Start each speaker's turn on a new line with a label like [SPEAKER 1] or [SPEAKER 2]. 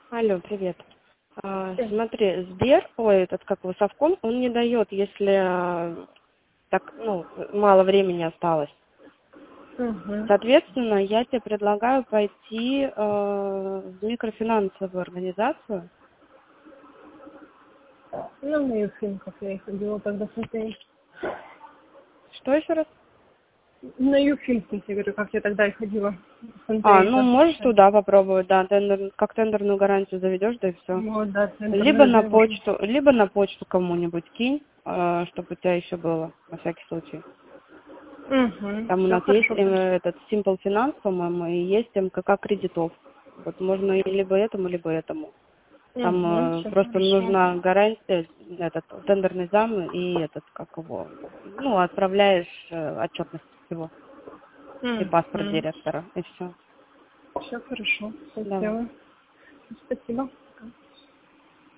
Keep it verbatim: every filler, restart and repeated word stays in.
[SPEAKER 1] Алло, привет. А,
[SPEAKER 2] Э,
[SPEAKER 1] смотри, Сбер, ой, этот как его, Совком, он не дает, если а, так, ну, мало времени осталось.
[SPEAKER 2] Мгм.
[SPEAKER 1] Соответственно, я тебе предлагаю пойти э, в микрофинансовую организацию.
[SPEAKER 2] Ну, на Юфимках я и ходила тогда смотреть.
[SPEAKER 1] Что еще раз?
[SPEAKER 2] На Юфимках, я говорю, как я тогда и ходила
[SPEAKER 1] А,
[SPEAKER 2] смотреть.
[SPEAKER 1] ну, можешь туда попробовать, да, тендер, как тендерную гарантию заведешь, да и все.
[SPEAKER 2] Вот, да, центр
[SPEAKER 1] Либо на
[SPEAKER 2] называем.
[SPEAKER 1] почту, либо на почту кому-нибудь кинь, э, чтобы у тебя еще было, на всякий случай.
[SPEAKER 2] Угу.
[SPEAKER 1] Там у
[SPEAKER 2] Все
[SPEAKER 1] нас есть
[SPEAKER 2] хорошо,
[SPEAKER 1] э,
[SPEAKER 2] хорошо.
[SPEAKER 1] этот Simple Finance, по-моему, и есть МКК кредитов. Вот можно и либо этому, либо этому. Там
[SPEAKER 2] Угу,
[SPEAKER 1] э,
[SPEAKER 2] все
[SPEAKER 1] просто
[SPEAKER 2] хорошо.
[SPEAKER 1] нужна гарантия, этот тендерный зам и этот, как его, ну, отправляешь э, отчетность всего и паспорт
[SPEAKER 2] Угу.
[SPEAKER 1] директора, и все.
[SPEAKER 2] Все хорошо, все
[SPEAKER 1] Давай.
[SPEAKER 2] сделаю. Спасибо.